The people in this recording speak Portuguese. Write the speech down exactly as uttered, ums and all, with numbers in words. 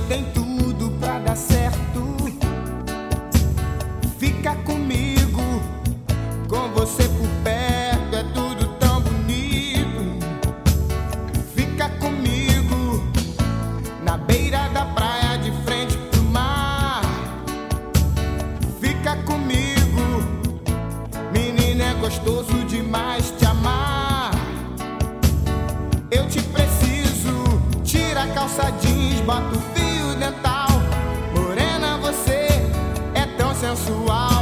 tem tudo pra dar certo. Fica comigo, com você por perto é tudo tão bonito. Fica comigo, na beira da praia de frente pro mar. Fica comigo, menina, é gostoso demais te amar. Eu te preciso, tira a calça jeans, bota o fio dental. Morena, você é tão sensual.